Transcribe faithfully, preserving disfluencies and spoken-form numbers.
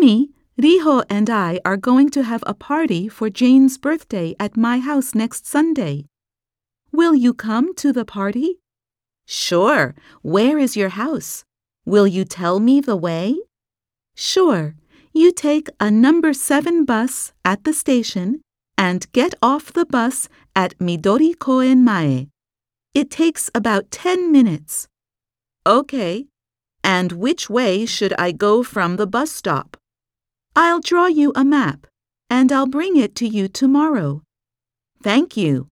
Honey, Riho and I are going to have a party for Jane's birthday at my house next Sunday. Will you come to the party? Sure. Where is your house? Will you tell me the way? Sure. You take a number seven bus at the station and get off the bus at Midori Koen Mae. It takes about ten minutes. Okay. And which way should I go from the bus stop? I'll draw you a map, and I'll bring it to you tomorrow. Thank you.